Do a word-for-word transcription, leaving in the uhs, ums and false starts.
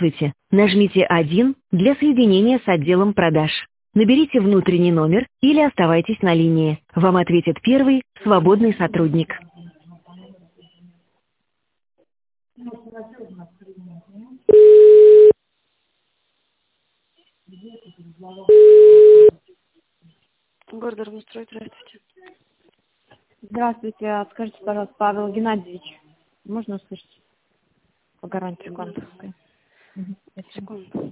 Здравствуйте. Нажмите один для соединения с отделом продаж. Наберите внутренний номер или оставайтесь на линии. Вам ответит первый свободный сотрудник. Город Дармострой, здравствуйте. Здравствуйте. А скажите, пожалуйста, Павел Геннадьевич, можно услышать по гарантии банковской? Секунду.